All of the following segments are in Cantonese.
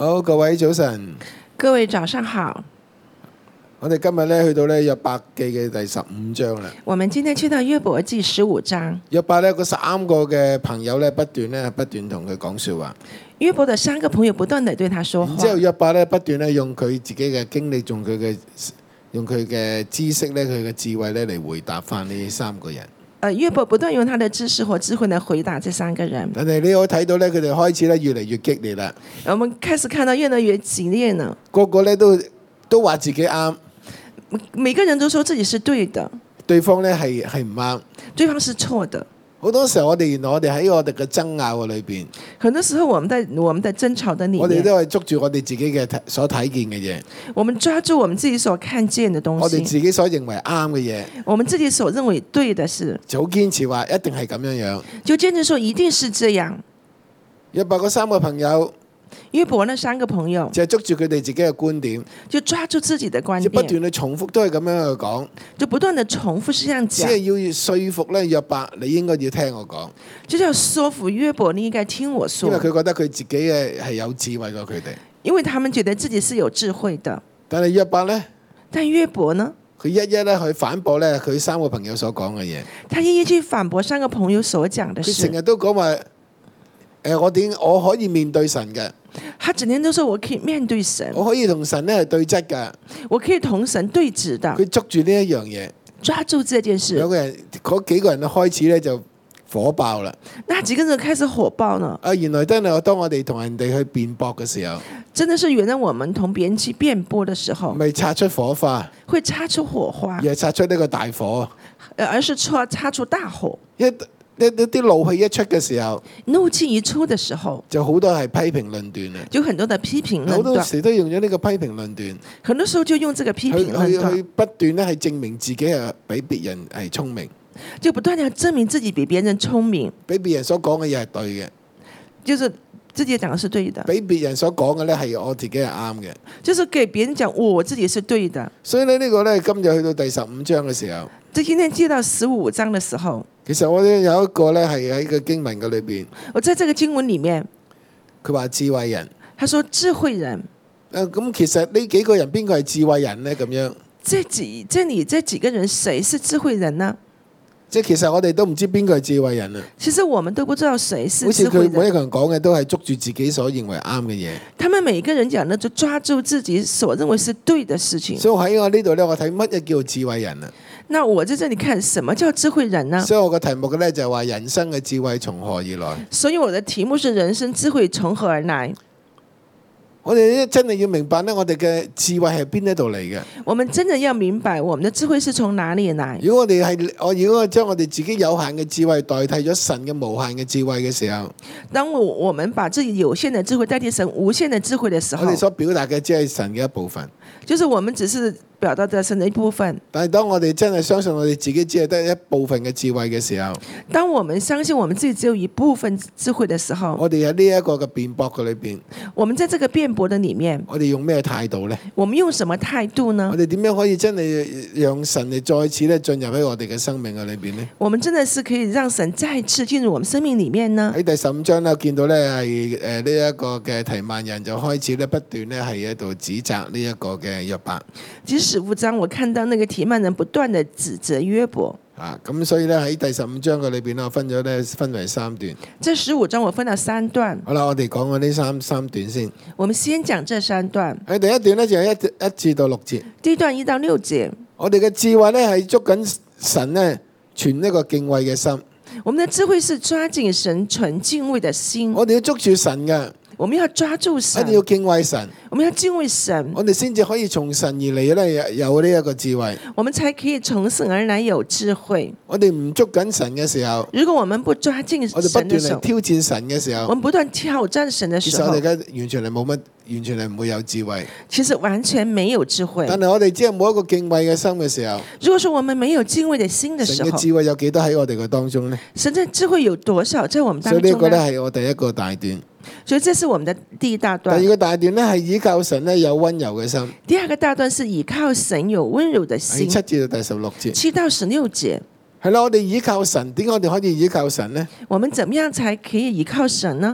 好，各位早晨。 各位早上好。 我哋今日咧去到咧約伯記嘅第15章啦。 我們今天去到約伯記15章。 約伯咧嗰3個嘅朋友咧不斷同佢講說話。 約伯的3個朋友不斷地對他說話。 之後約伯咧不斷咧用佢自己嘅經歷，用佢嘅知識咧，佢嘅智慧咧嚟回答翻呢3個人。 約伯不斷用他的知識和智慧嚟回答這3個人。 但係你可以睇到咧，佢哋開始咧越嚟越激烈啦。 我們開始看到越來越激烈呢。 個個咧都話自己啱。 每個人都說自己是對的， 對方咧係唔啱， 對方是錯的。 好多時候原來我哋喺我哋嘅爭拗裏邊， 很多時候我們在爭吵的裏面， 我哋都係捉住我哋自己嘅所睇見嘅嘢， 我們抓住我們自己所看見的東西， 我哋自己所認為啱嘅嘢， 我們自己所認為對的事， 就好堅持話一定係咁樣樣， 就堅持說一定是這樣。 約伯嗰3個朋友。 約伯那3個朋友就係捉住佢哋自己嘅觀點， 就抓住自己的觀點， 不斷去重複都係咁樣去講， 就不斷的重複是這樣講， 只係要說服咧約伯，你應該要聽我講， 就是要說服約伯，你應該聽我說， 因為佢覺得佢自己係有智慧過佢哋， 因為他們覺得自己是有智慧的。 但係約伯呢？ 但約伯呢？ 佢一咧去反駁咧佢3個朋友所講嘅嘢， 他一去反駁3個朋友所講的事。 佢成日都講話，我可以面對神嘅。 他整天都說我可以面對神， 我可以同神咧係對質嘅， 我可以同神對質的。 佢捉住呢一樣嘢， 抓住這件事。 嗰幾個人開始咧就火爆啦。 那幾個人開始火爆呢？ 原來真係當我哋同人哋去辯駁嘅時候， 真的是原來我們同別人去辯駁的時候， 唔係擦出火花， 會擦出火花， 而係擦出呢個大火， 而是擦出大火。 一啲怒氣一出嘅時候， 怒氣一出嘅時候， 就好多係批評論斷啦。 就很多的批評論斷， 好多時都用咗呢個批評論斷。 很多時候就用這個批評論斷， 去不斷咧係證明自己係比別人係聰明， 就不斷地證明自己比別人聰明， 比別人所講嘅嘢係對嘅， 就是自己講嘅是對的， 比別人所講嘅咧係我自己係啱嘅， 就是給別人講我自己是對的。 所以呢個咧今日去到第15章嘅時候， 即今天接到15章嘅時候， 其實我哋有一個咧係喺個經文嘅裏邊， 我在這個經文裡面， 佢話智慧人， 他說智慧人。 咁其實呢幾個人邊個係智慧人呢？咁樣， 這幾個人誰是智慧人呢？ 即係其實我哋都唔知邊個係智慧人啊！ 其實我們都不知道誰是智慧人。 好似佢每一個人講嘅都係捉住自己所認為啱嘅嘢。 他們每一個人講呢，就抓住自己所認為是對的事情。 所以喺我呢度咧，我睇乜嘢叫做智慧人啊？ 那我在這裡看什麼叫智慧人呢？ 所以我個題目嘅咧就係話人生嘅智慧從何而來？ 所以我的題目是人生智慧從何而來？ 我哋真係要明白咧，我哋嘅智慧係邊一度嚟嘅？ 我們真的要明白，我們的智慧是從哪裡來？ 如果我將我哋自己有限嘅智慧代替咗神嘅無限嘅智慧嘅時候， 當我們把自己有限的智慧代替神無限的智慧的時候， 我哋所表達嘅只係神嘅一部分， 就是我們只是表達的神的一部分。 但係當我哋真係相信我哋自己只係得一部分嘅智慧嘅時候， 當我們相信我們自己只有一部分智慧的時候， 我哋喺呢一個嘅辯駁嘅裏邊， 我們在這個辯駁的裡面， 我哋用咩態度呢？ 我們用什麼態度呢？ 我哋點樣可以真係讓神嚟再次咧進入喺我哋嘅生命嘅裏邊呢？ 我們真的是可以讓神再次進入我們生命裡面呢？ 喺第15章咧，見到咧係呢一個嘅提曼人就開始咧不斷咧係喺度指責呢一個嘅約伯。 其實15章我看到那個提曼人不斷的指責約伯。 咁所以咧喺第15章嘅裏邊咧，我分為3段。 這15章我分到3段。 好啦，我哋講呢三段先。 我們先講這3段。 喺第一段咧就係1至到6節。 第一段1到6節。 我哋嘅智慧咧係捉緊神咧，存一個敬畏嘅心。 我們的智慧是抓緊神存敬畏的心。 我哋要捉住神嘅。 我們要抓住神， 一定要敬畏神。 我們要敬畏神， 我哋先至可以從神而嚟咧，有呢一個智慧。 我們才可以從神而來有智慧。 我哋唔捉緊神嘅時候， 如果我們不抓緊神的時候， 我哋不斷嚟挑戰神嘅時候， 我們不斷挑戰神的時候， 其實我哋而家完全係冇乜，完全係唔會有智慧。 其實完全沒有智慧。 但係我哋只係冇一個敬畏嘅心嘅時候， 如果說我們沒有敬畏的心的時候， 神嘅智慧有幾多喺我哋嘅當中呢？ 神嘅智慧有多少在我們當中呢？ 所以呢個咧係我第一個大段。 所以這是我們的第一大段。 第二個大段咧係依靠神咧有溫柔嘅心。 第二個大段是依靠神有溫柔的心。 7至到第16節。 7到16節。 係啦，我哋依靠神，點解我哋可以依靠神呢？ 我們怎麼樣才可以依靠神呢？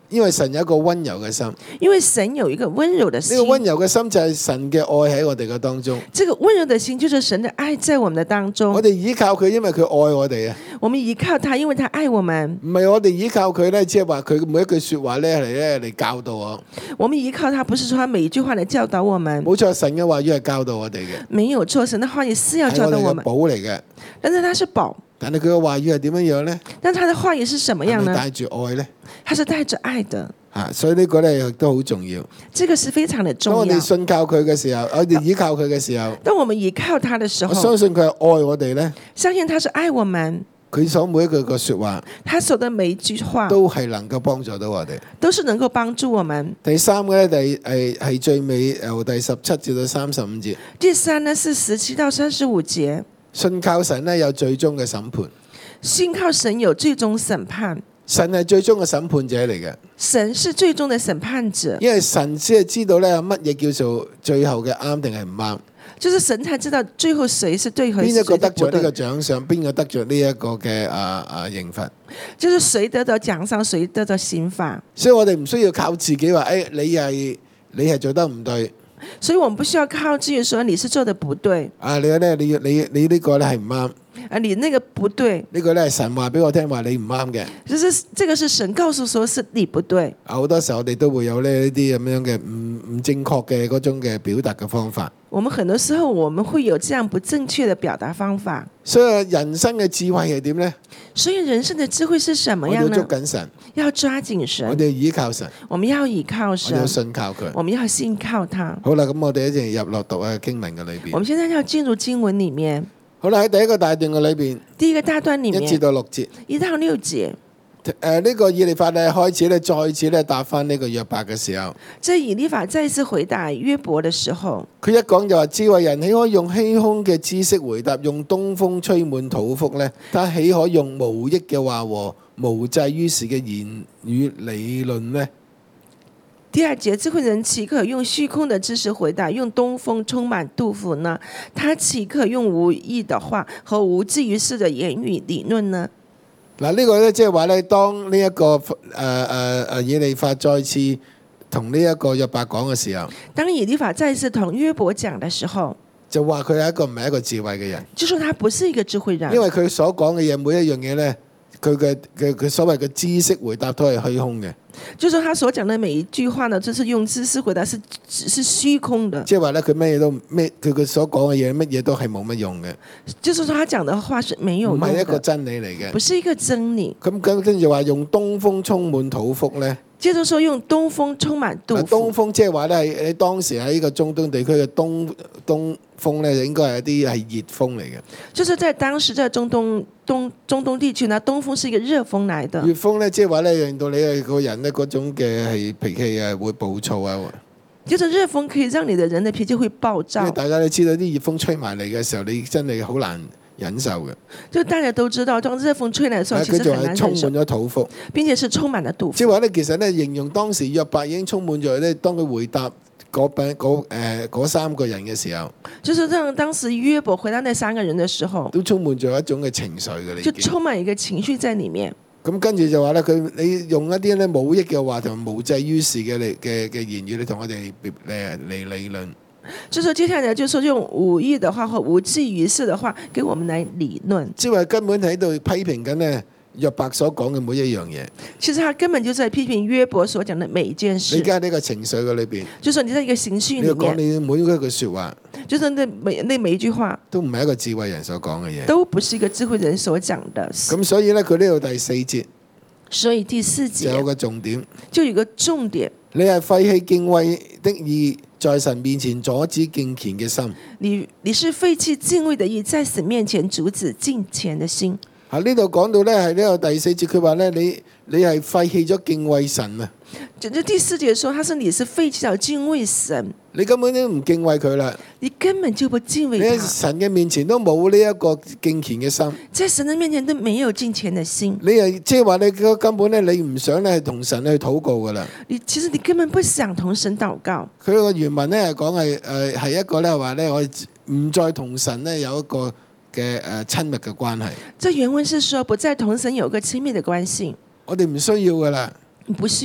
因為神有一個温柔嘅心， 因為神有一個温柔的心呢個。温柔嘅心就係神嘅愛喺我哋嘅當中。 這個温柔的心就是神的愛在我們的當中我。哋依靠佢，因為佢愛我哋啊， 我們依靠他，因為他愛我們。 唔係我哋依靠佢咧，即係話佢每一句說話嚟教導我。 我們依靠他，不是說他每一句話來教導我們。 冇錯，神嘅話語係教導我哋嘅， 沒有錯，神的話語是要係我哋嘅教導我們， 寶嚟嘅。 但是他是寶。 但係佢嘅話語係點樣樣咧？ 但他的話語是什麼樣呢？ 係咪帶住愛咧？ 他是帶着愛的。 所以呢個咧亦都好重要。 這個是非常的當我哋重要。 信靠佢嘅時候，我哋依靠佢嘅時候， 當我們依靠他的時我候， 相信佢係愛我哋咧。 相信他是愛我們， 佢所每一句嘅說話他說的每一句話都係能夠幫助到我哋。 都是能夠幫助我們。 第三個咧，係最尾由第17至到35節。 第三呢是17到35節， 信靠神咧有最終嘅審判， 信靠神有最終審判， 神係最終嘅審判者嚟嘅， 神是最終的審判者， 因為神先係知道咧乜嘢叫做最後嘅啱定係唔啱， 就是神才知道最後誰是對和邊一個得誰着呢個的獎賞，邊個得着呢一個嘅刑罰。 就是誰得到獎賞，誰得到刑罰。 所以我哋唔需要靠自己話，你係做得唔對， 所以我們不需要靠自己說你是做的不對， 你呢個咧係唔啱， 你那個不對， 呢個咧係神話俾我聽話你唔啱嘅。 就是這個是神告訴說是你不對。 好多時候我哋都會有呢啲咁樣嘅唔正確嘅嗰種嘅表達嘅方法。 我們很多時候我們會有這樣不正確的表達方法。 所以人生嘅智慧係點呢？ 所以人生的智慧是什麼樣我哋要捉呢？ 緊神， 要抓緊神， 我哋要依靠神， 我們要倚靠我哋要神， 信靠佢。 我們要信靠他。 好啦，咁我哋一齊入落讀嘅經文嘅裏邊。 我們現在要進入經文裡面， 好啦，喺第一個大段嘅裏邊， 第一個大段裡 1至面到6節， 1到6節， 呢個以利法咧開始咧再次咧答翻呢個約伯嘅時候， 這以利法再一次回答約伯的時候， 佢一講就話智慧人豈可用虛空嘅知識回答，用東風吹滿土腹呢？他豈可用無益嘅話和無濟於事嘅言語理論呢？ 第二節，智慧人豈可用虛空的知識回答，用東風充滿肚腹呢？他豈可用無益的話和無濟於事的言語理論呢？ 嗱，呢個咧即係話咧，當呢一個以利法再次同呢一個約伯講嘅時候， 當以利法再次同約伯講的時候， 就話佢係唔係一個智慧嘅人， 就說他不是一個智慧人， 因為佢所講嘅嘢每一樣嘢咧，佢所謂嘅知識回答都係虛空嘅， 就說他所講的每一句話呢，就是用知識回答是虛空的， 即係話咧佢佢所講嘅嘢乜嘢都係冇乜用嘅， 就是說他講的話是沒有唔用係一個的， 真理嚟嘅。 不是一個真理。 咁跟住話用東風充滿土腹咧， 接着說用東風充滿肚東腹， 風即係話咧喺當時喺呢個中東地區嘅東風咧，應該係一啲係熱風嚟嘅。 就是在當時在中東地區呢，東風是一個熱風來的。 熱風咧，即係話咧，令到你個人咧嗰種嘅係脾氣啊，會暴躁啊。 就是熱風可以讓你的人的脾氣會暴因為躁， 大家都知道啲熱風吹埋嚟嘅時候，你真係好難忍受嘅。 就大家都知道，當熱風吹來的時候，其佢仲實很難忍受係充滿，咗土腹， 並且是充滿了肚腹。 即係話咧，其實咧形容當時約伯已經充滿咗咧，當佢回答嗰三個人嘅時候， 就是讓當時約伯回答那三個人的時候， 都充滿咗一種嘅情緒嘅。 就充滿一個情緒在裡面。 咁跟住就話咧，你用一啲咧冇益嘅話同無濟於事嘅言語，你同我哋嚟理論。 就是接下來就說用無益的話或無濟於事的話，給我們來理論。 即係話根本喺度批評緊咧約伯所講嘅每一樣嘢。 其實他根本就在批評約伯所講的每一件你事而。家呢個情緒嘅裏邊， 就說你在一個情緒你要講裡面， 你每一句説話， 就是那每一句話都唔係一個智慧人所講嘅嘢。 都不是一個智慧人所講的。 咁所以咧，佢呢度第4節所以第4節就有個重點， 就有個重點， 你係廢棄敬畏的意，在神面前阻止敬虔嘅心。 你是廢棄敬畏的意，在神面前阻止敬虔的心。 喺呢度講到咧，係呢個第4節，佢話咧，你係廢棄咗敬畏神啊！ 就第4節說，你是廢棄了敬畏神， 你根本都唔敬畏佢啦， 你根本就不敬畏你喺他， 神嘅面前都冇呢一個敬虔嘅心。 在神的面前都沒有敬虔的心。 你係即係話你根本咧，你唔想咧同神去禱告噶啦。 其實你根本不想同神禱告。 佢個原文咧係講係一個咧話咧，我哋唔再同神咧有一個嘅親密嘅關係。 這原文是說不再同神有個親密的關係， 我哋唔需要噶啦。 你不需要。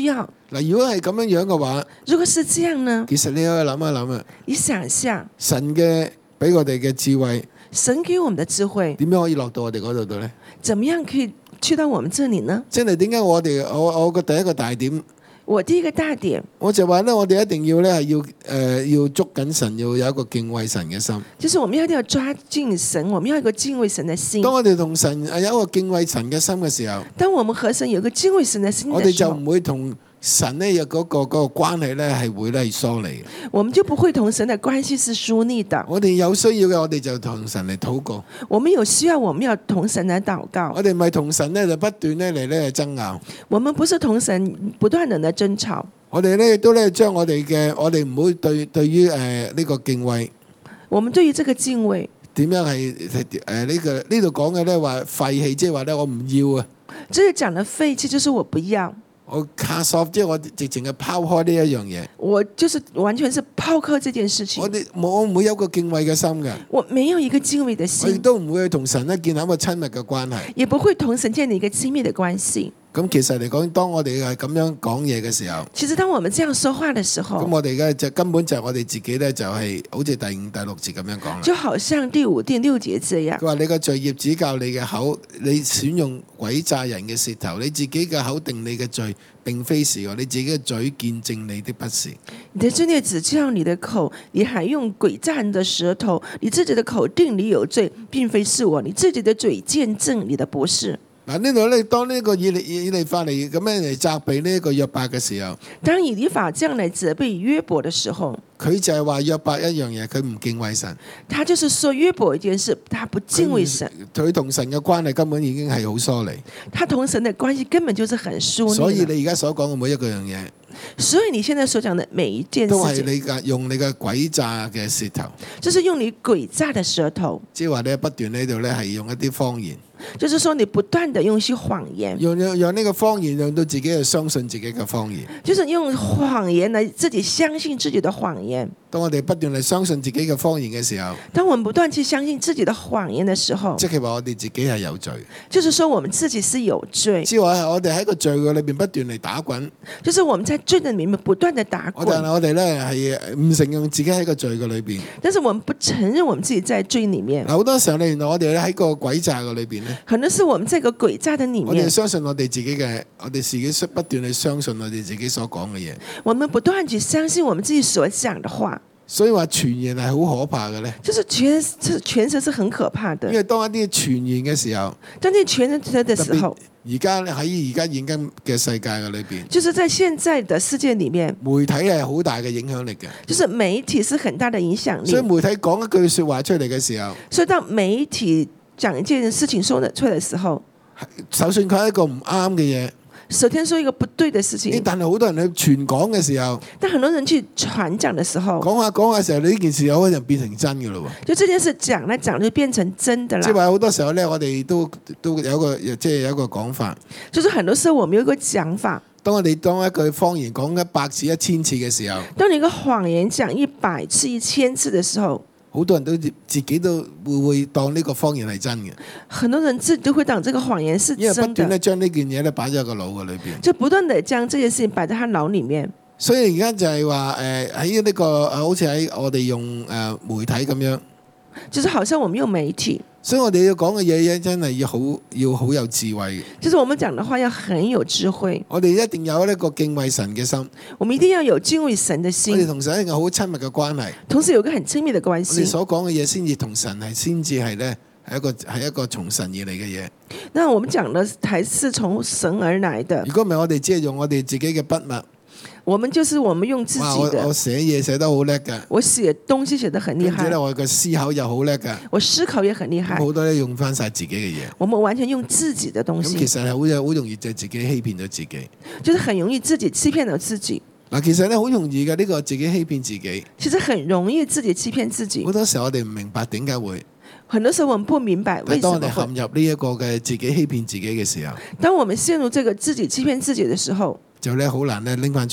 嗱，如果係咁樣嘅話， 如果是這樣呢？ 其實你可以諗一諗啊， 你想下， 神嘅俾我哋嘅智慧， 神給我們的智慧， 點樣可以落到我哋嗰度度咧？ 怎麼樣可以去到我們這裡呢？ 即係點解我個第一個大點， 我第一個大點， 我就話咧，我哋一定要咧係要捉緊神，要有一個敬畏神嘅心。 就是我們一定要抓緊神，我們要有一個敬畏神的心。 當我哋同神有一個敬畏神嘅心嘅時候， 當我們和神有一個敬畏神的心我哋的時候， 就唔會同神咧有嗰個關係咧係會咧疏離。 我們就不會同神的關係是疏離的。 我哋有需要嘅，我哋就同神嚟禱告。 我們有需要，我們要同神來禱告。 我哋唔係同神咧就不斷咧嚟咧爭拗。 我們不是同神不斷地來爭吵。 我哋咧都咧將我哋唔會對於呢個敬畏。 我們對於這個敬畏點樣係呢度講嘅咧話廢棄，即係話咧我唔要啊。 這裡講的廢棄就是我不要。 我 cast off， 即係我直情係拋開呢一樣嘢。 我就是完全是拋開這件事情。 我唔會有個敬畏嘅心嘅。 我沒有一個敬畏的心。 我亦都唔會去同神咧建立一個親密嘅關係。 也不會同神建立一個親密的關係。 咁其實嚟講，當我哋係咁樣講嘢嘅時候， 其實當我們這樣說話的時候， 咁我哋嘅就根本就係我哋自己咧，就係好似第5、第6節咁樣講啦。 就好像第5、第6節這樣。 佢話你嘅罪孽指教你嘅口，你選用詭詐人嘅舌頭，你自己嘅口定你嘅罪，並非是我，你自己嘅嘴見證你的不是。 你的罪孽指教你的口，你還用詭詐人的舌頭，你自己的口定你有罪，並非是我，你自己的嘴見證你的不是。 嗱，呢度咧，當呢個以利法嚟咁樣嚟責備呢一個約伯嘅時候， 當以利法這樣嚟責備約伯的時候， 佢就係話約伯一樣嘢，佢唔敬畏神。 他就是說約伯一件事，他不敬畏神。 佢同神嘅關係根本已經係好疏離。 他同神的關係根本就是很疏離。 所以你而家所講嘅每一個樣嘢， 所以你現在所講的每一件事情， 都係你用你嘅詭詐嘅舌頭， 就是用你詭詐的舌頭， 即係話你不斷喺度咧係用一啲謊言。 就是說你不斷地用一些謊言， 讓呢個謊言讓到自己去相信自己嘅謊言， 就是用謊言來自己相信自己的謊言。 當我哋不斷嚟相信自己嘅謊言嘅時候， 當我們不斷去相信自己的謊言的時候， 即係話我哋自己係有罪， 就是說我們自己是有罪， 即係話我哋喺個罪嘅裏邊不斷嚟打滾， 就是我們在罪的裏面不斷地打滾。 但係我哋咧係唔承認自己喺個罪嘅裏邊， 但是我們不承認我們自己在罪裏面。 好多時候咧，原來我哋咧喺個詭詐嘅裏邊咧。 可能是我們這個詭詐的裏面， 我哋相信我哋自己嘅，我哋自己不斷去相信我哋自己所講嘅嘢。 我們不斷去相信我們自己所講的話， 所以話傳言係好可怕嘅咧。 就是傳舌是很可怕的。 因為當一啲傳言嘅時候， 當你傳舌的時候， 而家喺而家現今嘅世界嘅裏邊， 就是在現在的世界裏面， 媒體係好大嘅影響力嘅。 就是媒體是很大的影響力。 所以媒體講一句說話出嚟嘅時候， 所以當媒體講一件事情說得出來的時候， 就算佢係一個唔啱嘅嘢， 首先說一個不對的事情， 但係好多人去傳講嘅時候， 但很多人去傳講的時候， 講下講下時候，呢件事有可能變成真嘅咯。 就這件事講來講就變成真的啦。 即係話好多時候咧，我哋都有個即係有一個講法， 就是很多時候我們有一個講法。 當我哋當一句謊言講100次、1000次嘅時候， 當你一個謊言講100次、1000次的時候， 好多人都自己都會當呢個謊言係真嘅。 很多人自己都會當這個謊言是因為不斷真的， 咧將呢件嘢咧擺咗喺個腦嘅裏邊， 就不斷地將這件事情擺在他腦裡面。 所以而家就係話喺呢個好似喺我哋用媒體咁樣， 就是好像我們用媒體， 所以我哋要講嘅嘢真係要好有智慧。 就是我們講的話要很有智慧。 我哋一定有呢個敬畏神嘅心， 我們一定要有敬畏神的我哋心， 同神一個好親密嘅關係。 同時有個很親密的關我哋係。 所講嘅嘢先至同神係先至係咧係一個從神而嚟嘅嘢。 那我們講的才是從神而來的。 如果唔係，我哋只係用我哋自己嘅筆墨。 我們用自己的。 我寫嘢寫得好叻㗎， 我寫東西寫得很厲害。 跟住咧，我嘅思考又好叻㗎。 我思考也很厲害。 好多咧用翻晒自己嘅嘢。 我們完全用自己的東西。 咁其實係好容易就自己欺騙咗自己。 就是很容易自己欺騙了自己。 嗱，其實咧好容易嘅呢個自己欺騙自己。 其實很容易自己欺騙自己。 好多時候我哋唔明白點解會。 很多時候我們不明白為什麼會。 當我哋陷入呢一個嘅自己欺騙自己嘅時候， 當我們陷入這個自己欺騙自己的時候， 就咧好難咧拎翻出嚟。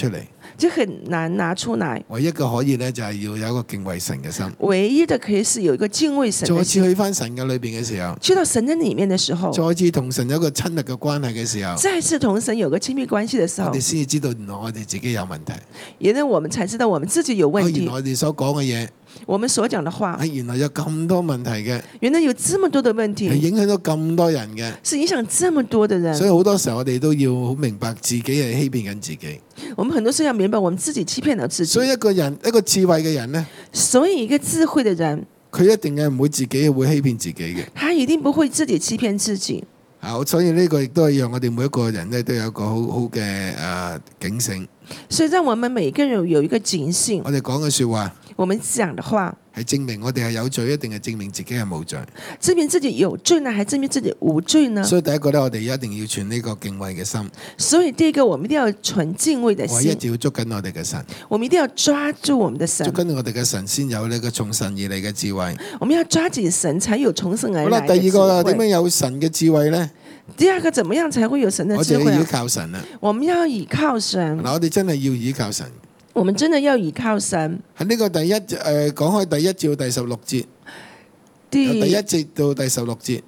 就很難拿出來。 唯一嘅可以咧，就係要有一個敬畏神嘅心。 唯一的可以是有一個敬畏神再次的心。 去翻神嘅裏邊嘅時候， 去到神的裡面的時候， 再次同神有一個親密嘅關係嘅時候， 再次同神有個親密關係的時候我哋，先至知道原來我哋自己有問題。 原來我們才知道我們自己有問題原來。我哋所講嘅嘢， 我們所講的話， 原來有咁多問題嘅， 原來有這麼多的問係題， 影響到咁多人嘅。 是影響這麼多的人。 所以好多時候我哋都要好明白自己係欺騙緊自己。 我們很多時候要明白，我們自己欺騙了自己。 所以一個智慧嘅人呢， 所以一個智慧的人， 佢一定係唔會自己會欺騙自己嘅。 他一定不會自己欺騙自己。 所以呢個亦都係讓我哋每一個人呢都有一個好好嘅警醒。 所以讓我們每個人有一個警醒。 我哋講嘅說話我們講的話係證明我哋係有罪，一定係證明自己係冇罪。 證明自己有罪呢，還證明自己無罪呢？ 所以第一個呢，我哋一定要存呢個敬畏嘅心。 所以第一個，我們一定要存敬畏的我一心。 定要捉緊我哋嘅神， 我們一定要抓住我們的神捉。緊我哋嘅神先有呢個從神而嚟嘅智慧。 我們要抓緊神，才有從神而好啦， 來的智第二個啦，點樣慧。 有神嘅智慧呢？ 第二個，怎麼樣才會有神的我哋要依智慧啊？ 靠神啊！ 我們要倚靠神， 嗱，我哋真係要依靠神。 我們真的要倚靠神。 喺呢個講開第一至到第16節， 第由第一節到第16節，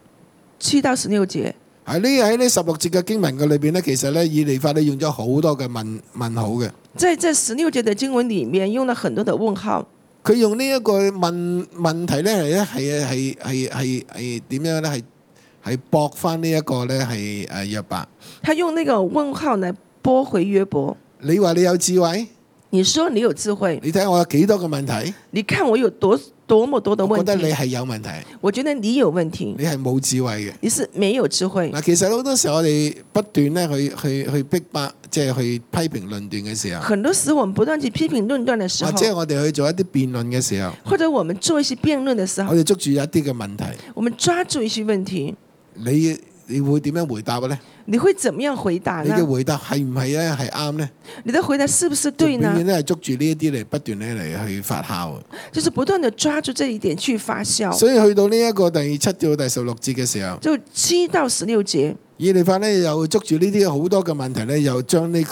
7到16節。 喺呢16節嘅經文嘅裏邊呢，其實呢，以利法呢用咗好多嘅問號嘅。 在這16節的經文裡面，用了很多的問號。 佢用呢一個問題呢，係點樣呢？係駁翻呢一個呢，係約伯。 他用那個問號來駁回約伯。 你話你有智慧， 你說你有智慧， 你睇下我有幾多個問題， 你看我有多麼多的問我覺得你題。 係有問題， 我覺得你有問題， 你係冇智慧嘅。 你是沒有智慧。 嗱，其實好多時候我哋不斷咧去逼迫，即係去批評論斷嘅時候， 很多時候我們不斷去批評論斷的時候， 或者我哋去做一啲辯論嘅時候， 或者我們做一些辯論的時候我，哋捉住一啲嘅問題， 我們抓住一些問題， 你會點樣回答呢？ 你會怎麼樣回答你嘅呢？ 回答係唔係咧係啱呢？ 你的回答是不是對永遠呢？ 咧係捉住呢一啲嚟不斷咧嚟去發酵。 就是不斷的抓住這一點去發酵。 所以去到呢一個第7到第16節嘅時候， 就7到16節， 以利法咧又捉住呢啲好多嘅問題咧，又將呢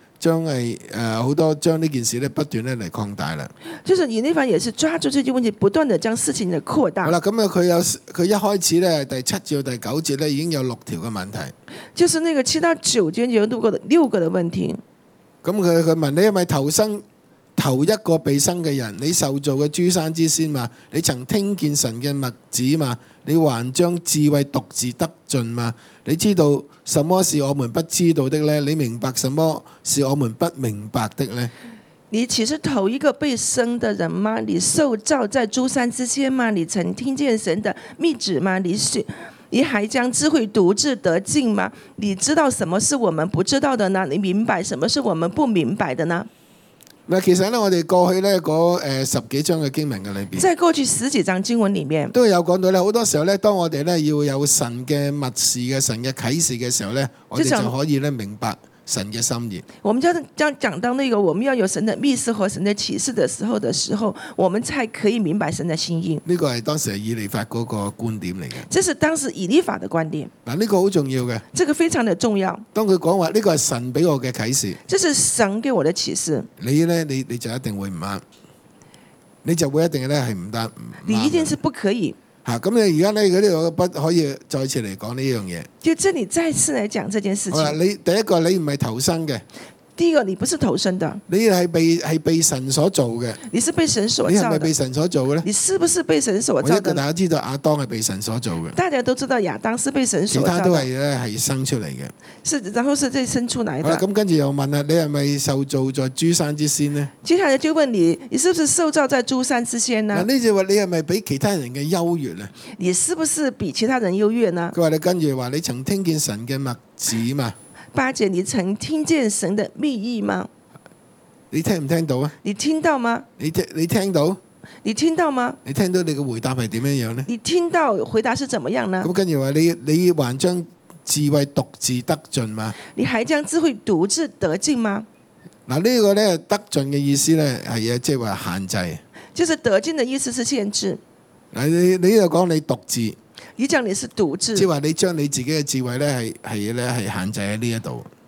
件事咧不斷咧嚟擴大啦。 就是以利法也是抓住這些問題，不斷的將事情的擴大。 好啦，咁啊佢一開始咧第7至到第9節咧已經有6條嘅問題。 就是那個7到9節有6個的問題。 咁佢問你係咪頭一個被生嘅人？你受造嘅諸山之先嘛？你曾聽見神嘅密旨嘛？你還將智慧獨自得盡嘛？你知道什麼是我們不知道的呢？你明白什麼是我們不明白的呢？ 你豈是頭一個被生的人嗎？你受造在諸山之先嗎？你曾聽見神的密旨嗎？你還將智慧獨自得盡嗎？你知道什麼是我們不知道的呢？你明白什麼是我們不明白的呢？ 嗱，其實咧，我哋過去咧嗰10幾章嘅經文嘅裏邊， 在過去10幾章經文裡面， 都有講到咧，好多時候咧，當我哋咧要有神嘅默示嘅神嘅啟示嘅時候咧，我哋就可以咧明白神嘅心意。 我們將講到那個我們要有神的密示和神的啟示的時候，我們才可以明白神的心意。 呢個係當時係以利法嗰個觀點嚟嘅。 這是當時以利法的觀點。 嗱，呢個好重要嘅。 這個非常的重要。 當佢講話呢個係神俾我嘅啟示， 這是神給我的啟示。 你就一定會唔啱，你就會一定咧係唔得。 你一定是不可以。 嚇，咁你而家咧嗰啲不可以再次嚟講呢樣嘢。 就這裡再次來講這件事情。 好啦，你第一個你唔係投生嘅。 第一個，你不是投生的， 你係被神所做嘅。 你是被神所造的。 你係咪被神所做嘅咧？ 你是不是被神所造的？ 我一個大家知道亞當係被神所做嘅。 大家都知道亞當是被神所造的。 其他都係生出嚟嘅。 是，然後是這生出來的。 好啦，咁跟住又問啦，你係咪受造在諸山之先呢？ 接下來就問你，你是不是受造在諸山之先呢？ 嗱，呢就話你係咪比其他人嘅優越啊？ 你是不是比其他人優越呢？ 佢話你跟住話你曾聽見神嘅密旨嘛 8節，你曾聽見神的密意嗎？ 你聽唔聽到啊？ 你聽到嗎？ 你聽到？ 你聽到嗎？ 你聽到你嘅回答係點樣樣呢？ 你聽到回答是怎麼樣呢？ 咁跟住話你還將智慧獨自得盡嘛？ 你還將智慧獨自得盡嗎？ 嗱，呢個咧得盡嘅意思咧係即係話限制。 就是得盡的意思是限制。 嗱，你又講你獨自， 你講你是獨自， 即係話你將你自己嘅智慧咧係限制喺呢一度。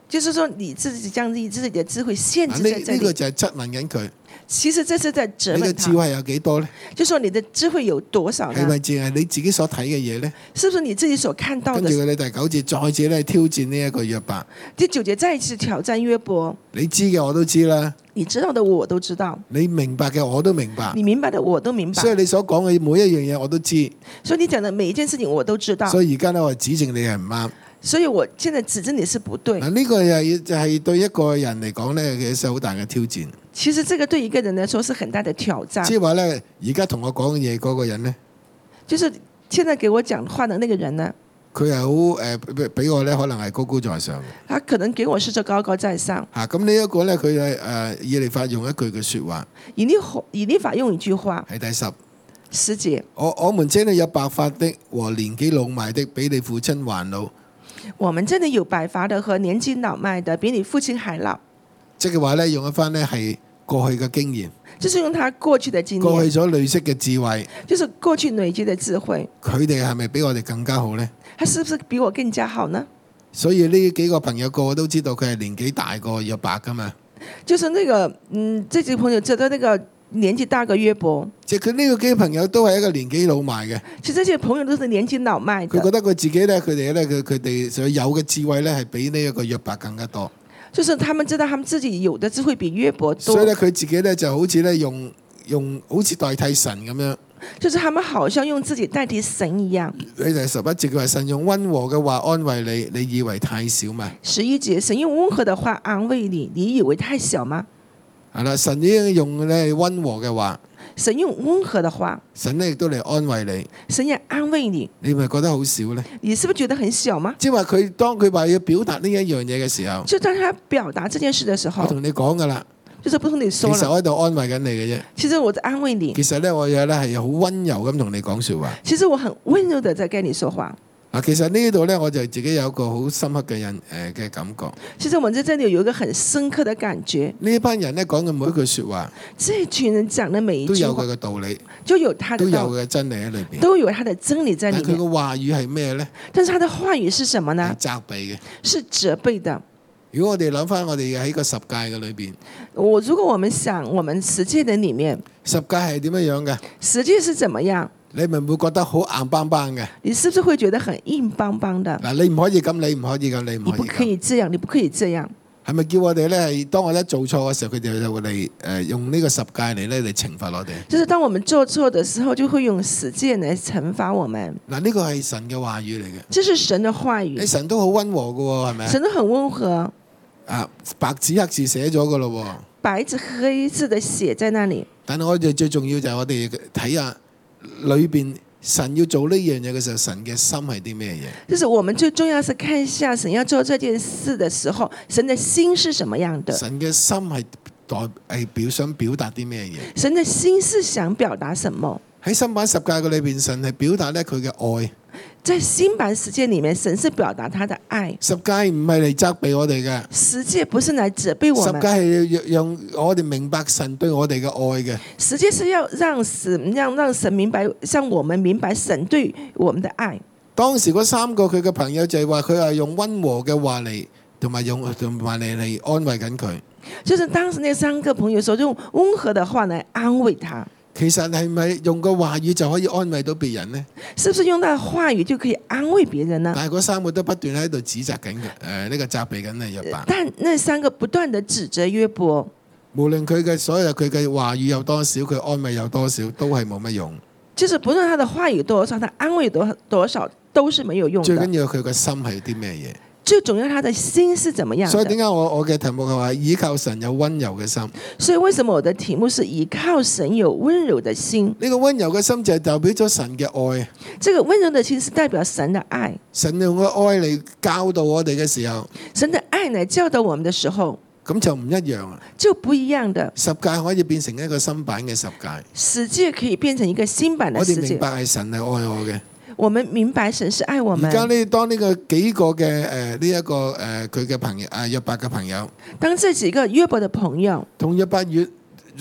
就是說你自己將你自己的智慧限制在這呢個裡。 就係質問緊佢， 其實這是在責你嘅問他， 智慧有幾多呢？ 就說你的智慧有多少係咪呢？ 淨係你自己所睇嘅嘢呢？ 是不是你自己所看到跟住的？ 佢哋第9節再次咧挑戰呢一個約伯， 第9節再一次挑戰約伯， 你知嘅我都知啦， 你知道的我都知道， 你明白嘅我都明白， 你明白的我都明白所，以你所講嘅每一樣嘢我都知， 所以你講的每一件事情我都知道， 所以而家咧我指正你係唔啱。 所以我現在指正你是不對。 嗱，呢個又就係對一個人嚟講咧，其實好大嘅挑戰。 其實這個對一個人來說是很大的挑戰。 即係話咧，而家同我講嘅嘢嗰個人咧， 就是現在給我講話的那個人呢， 佢係好俾我咧，可能係高高在上嘅他可能給我是這高高在上。 嚇。咁呢一個咧，佢係以利法用一句嘅説話， 以利法用一句話， 係第10。 10節， 我們這裡有白髮的和年紀老邁的，比你父親還老。 我們這裡有白髮的和年紀老邁的，比你父親還老。 即係話咧，用一翻咧係過去嘅經驗， 就是用他過去的經過去驗， 所累積嘅智慧， 就是過去累積的智慧， 佢哋係咪比我哋更加好呢？ 他是不是比我更加好呢？ 所以呢幾個朋友個個都知道佢係年紀大過約伯噶嘛。 就是那個，這幾個朋友知道那個年紀大過約伯， 即係佢呢個幾個朋友都係一個年紀老邁嘅， 其實這些朋友都是年紀老邁的， 佢覺得佢自己咧，佢哋所有嘅智慧咧係比呢一個約伯更加多， 就是他們知道他們自己有的智慧比約伯多所以咧，佢自己咧就好似咧用好似代替神咁樣。 就是他們好像用自己代替神一樣。 你第11節佢話神用溫和嘅話安慰你，你以為太少嘛？ 11節，神用溫和的話安慰你，你以為太小嗎？ 係啦，神已經用咧溫和嘅話， 神用溫和的話， 神咧亦都嚟安慰你， 神也安慰你， 你咪覺得好少呢？ 你是不是覺得很小嗎？ 即係話佢當佢話要表達呢一樣嘢嘅時候， 就當他表達這件事的時候， 我同你講噶啦， 就是不同你其說了， 實我喺度安慰緊你嘅啫。 其實我在安慰你， 其實咧，我有咧係好溫柔咁同你講說話。 其實我很溫柔的在跟你說話。 啊，其實呢度咧，我就自己有一個好深刻嘅嘅感覺。 其實我們在這裡有一個很深刻的感覺， 呢一班人咧講嘅每一句說話， 這群人講的每一句話都有佢嘅道理， 就有他都有的道理， 佢嘅真理喺裏邊。 都有他的真理在但佢裡面。 嘅話語係咩咧？ 但是他的話語是什麼係呢？ 責備嘅。 是責備的。 如果我哋諗翻我哋喺個十誡嘅裏邊， 如果我們想我們十誡的裡面， 十誡係點樣樣嘅？ 十誡是怎麼樣？ 你咪會覺得好硬邦邦嘅。 你是不是會覺得很硬邦邦的？ 嗱，你唔可以咁，你唔可以咁，你唔你不可可以咁。 以這樣，你不可以這樣。 係咪叫我哋咧？係當我哋一做錯嘅時候，佢哋就會嚟用呢個十誡嚟咧嚟懲罰我哋。 就是當我們做錯的時候，就會用十誡來懲罰我們。 嗱，呢個係神嘅話語嚟嘅。 這是神的話你語， 神都好溫和嘅喎，係咪？ 神都很溫和， 啊，白紙黑字寫咗嘅咯喎。 白紙黑字的寫在那裡。 但係我哋最重要就係我哋睇下裏邊神要做呢樣嘢嘅時候，神嘅心係啲咩嘢？ 就是我們最重要是看一下神要做這件事的時候，神的心是什麼樣的？ 神嘅心係想表達啲咩嘢？ 神的心是想表達什麼？ 喺新版十誡嘅裏邊，神係表達咧佢嘅愛。 在新版十誡裡面，神是表達他的愛。 十誡唔係嚟責備我哋嘅， 十誡不是來責備我十誡們， 係讓我哋明白神對我哋嘅愛嘅。 十誡是要讓神明白，像我們明白神對我們的愛。 當時嗰3個佢嘅朋友就係話，佢係用溫和嘅話嚟，同埋嚟安慰緊佢。 就是當時那3個朋友說，用溫和的話來安慰他。 其實係咪用個話語就可以安慰到別人呢？ 是不是用到話語就可以安慰別人呢？ 但係嗰3個都不斷喺度指責緊佢，呢個責備緊約伯。 但那3個不斷地指責約伯， 無論佢嘅所有佢嘅話語有多少，佢安慰有多少，都係冇乜用。 就是不論他的話語多少，他安慰多少，都是沒有用的。 最緊要佢個心係啲咩嘢？ 最重要他的心是怎麼樣的？ 所以點解我嘅題目係話倚靠神有溫柔嘅心？ 所以為什麼我的題目是倚靠神有溫柔的心？ 呢個溫柔嘅心就係代表咗神嘅愛。 這個溫柔的心是代表神的愛。 神用個愛嚟教導我哋嘅時候， 神的愛來教導我們的時候， 咁就唔一樣啊！ 就不一樣的。 十誡可以變成一個新版嘅十誡。 十誡可以變成一個新版的十誡。 我哋明白係神係愛我嘅。 我們明白神是愛我們。 而家呢，當呢個幾個嘅呢一個佢嘅朋友約伯嘅朋友， 當這幾個約伯的朋友同約伯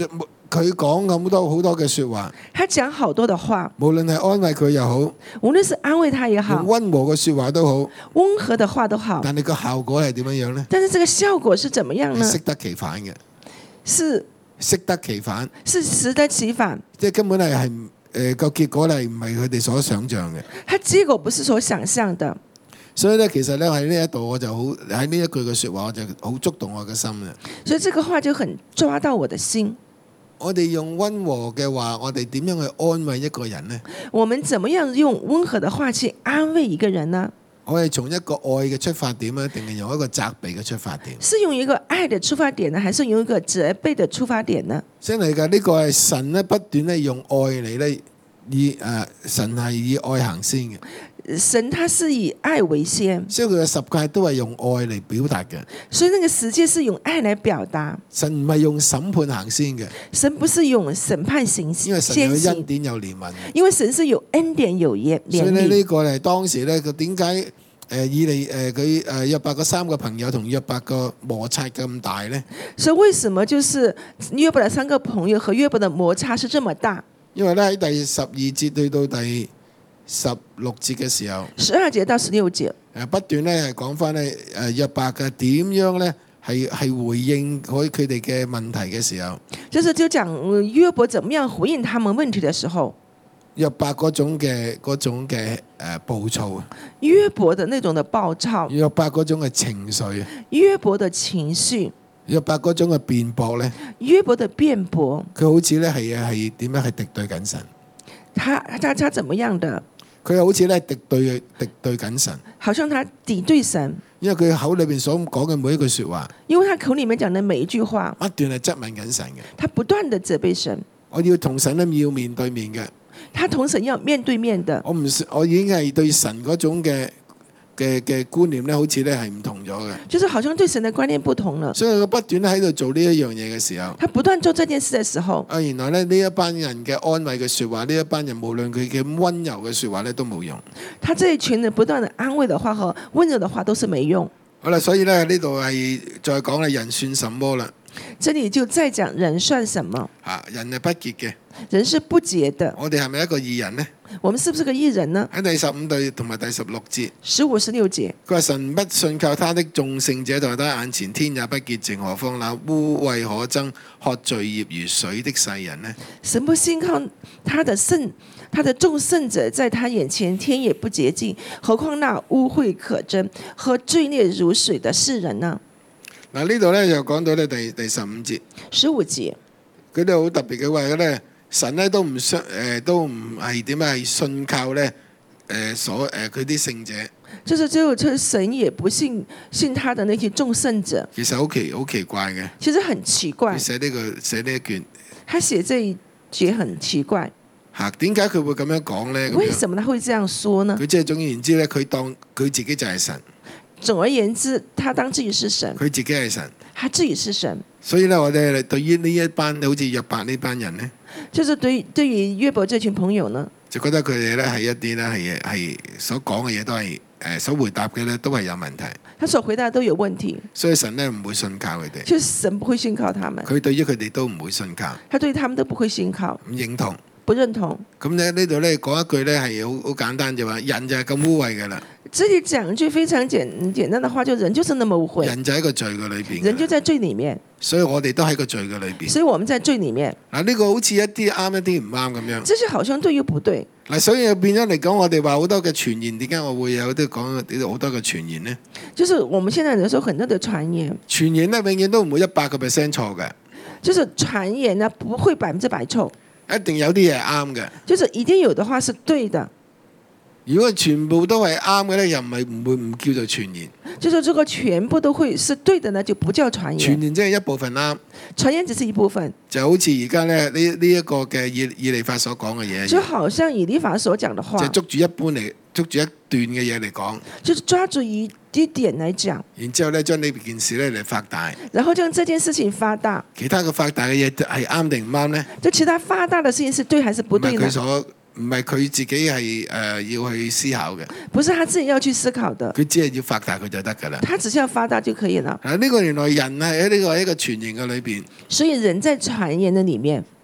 佢講咁多好多嘅説話， 他講好多的話， 無論係安慰佢又好， 無論是安慰他也用好， 溫和嘅説話都好， 溫和的話都好， 但係個效果係點樣樣呢？ 但是這個效果是怎麼樣呢？ 係適得其反嘅， 是適得其反， 適得其反， 即係根本係個結果係唔係佢哋所想像嘅。 它結果不是所想象的。 所以咧，其實咧喺呢一度我就好喺呢一句嘅説話，我就好觸動我嘅心嘅。 所以這個話就很抓到我的心。 我哋用溫和嘅話，我哋點樣去安慰一個人呢？ 我們怎麼樣用溫和的話去安慰一個人呢？ 我係從一個愛嘅出發點啊，定係用一個責備嘅出發點？ 是用一個愛的出發點呢，還是用一個責備的出發點呢？ 真係㗎，呢個係神咧不斷咧用愛嚟咧神係以愛行先嘅。 神他是以愛為先， 所以佢嘅十誡都係用愛嚟表達嘅。 所以那個十誡是用愛來表達。 神唔係用審判行先嘅， 神不是用審判行因為神有先行恩典有憐憫。 因為神是有恩典有憐憫。 所以呢個係當時咧，佢點解以利佢約伯嗰三個朋友同約伯個摩擦咁大呢？ 所以為什麼就是約伯的三個朋友和約伯的摩擦是這麼大？ 因為咧喺第12節去到第16節嘅時候 ，12節到16節， 不斷咧係講翻咧約伯嘅點樣咧係回應佢哋嘅問題嘅時候， 就講約伯怎麼樣回應他們問題嘅時候， 約伯嗰種嘅暴躁， 約伯的那種的暴躁， 約伯嗰種嘅情緒， 約伯的情緒， 約伯嗰種嘅辯駁咧， 約伯的辯駁， 佢好似咧係點樣係敵對緊神， 他怎麼樣的？ 佢好似咧敵對緊神， 好像他敵對神， 因為佢口裏邊所講嘅每一句説話， 因為他口裡面講的每一句話， 不斷係質問緊神嘅。 他不斷的責備神， 我要同神咧要面對面嘅。 他同神要面對面的。 我已經係對神嗰種嘅觀念咧，好似咧係唔同咗嘅。 就是好像對神的觀念不同了。 所以佢不斷喺度做呢一樣嘢嘅時候， 他不斷做這件事嘅時候， 原來咧呢一班人嘅安慰嘅説話，呢一班人無論佢嘅温柔嘅説話咧都冇用。 他這一群人不斷的安慰的話和温柔的話都是沒用。 好啦，所以咧呢度係再講啦，人算什麼啦？ 這裡就再講人算什麼？ 人係不潔嘅， 人是不潔的。 我哋係咪一個義人呢？ 我們是不是個義人呢？ 喺第15對同埋第16節 ，15、16節， 佢話神不信靠他的眾聖者，在他眼前天也不潔淨，何況那污穢可憎、喝罪孽如水的世人呢？ 神不信靠他的眾聖者，在他眼前天也不潔淨，何況那污穢可憎、喝罪孽如水的世人呢？ 嗱，呢度咧又講到咧第15節 ，15節， 佢哋好特別嘅話咧，神咧都唔係點樣係信靠咧佢啲聖者， 就是只有神也不信他的那些眾聖者。 其實好奇怪嘅， 其實很奇怪。 寫呢一卷， 他寫這一節很奇怪。 點解佢會咁樣講咧？ 為什麼他會這樣說呢？ 佢即係總而言之咧，佢當佢自己就係神。 總而言之，他當自己是神， 佢自己係神， 他自己是神。 所以咧，我哋對於呢一班好似約伯呢班人呢， 就是對於約伯這群朋友呢， 就覺得佢哋咧係一啲咧係所講嘅嘢都係所回答嘅咧都係有問題。 他所回答都有問題， 所以神咧唔會信靠佢哋。 就是神不會信靠他們， 佢對於佢哋都唔會信靠。 他對他們都不會信靠， 唔認同， 不認同。 咁咧呢度咧講一句咧係好簡單，就話人就係咁污穢噶啦。 這裡講一句非常簡單的話，就人就是那麼污穢。 人就喺個罪嘅裏邊， 人就在罪裡面， 所以我哋都喺個罪嘅裏邊。 所以我們在罪裡面。 嗱，呢個好似一啲啱一啲唔啱咁樣。 這些好像對又不對。 嗱，所以變咗嚟講，我哋話好多嘅傳言，點解我會有啲講好多嘅傳言呢？ 就是我們現在有時候很多的傳言， 傳言咧永遠都唔會100%錯嘅。 就是傳言呢不會100%錯， 一定有啲嘢係啱嘅。 就是一定有的話是對的。 如果全部都係啱嘅咧，又唔會唔叫做傳言。 就是這個全部都會是對的呢，就不叫傳言。 傳言即係一部分啱， 傳言只是一部分。 就好似而家咧呢一個嘅以利法所講嘅嘢， 就好像以利法所講的話， 就捉住一段嘅嘢嚟講， 就是抓住一點來講， 然之後咧將呢件事咧嚟發大， 然後將這件事情發大。 其他嘅發大嘅嘢係啱定唔啱咧？ 就其他發大嘅事情是對還是不對呢？ 唔係佢自己係要去思考嘅， 不是他自己要去思考的， 佢只係要發大佢就得㗎啦。 他只是要發大就可以了。 呢個原來人係喺呢個一個傳言嘅裏邊， 所以人在傳言嘅裡面，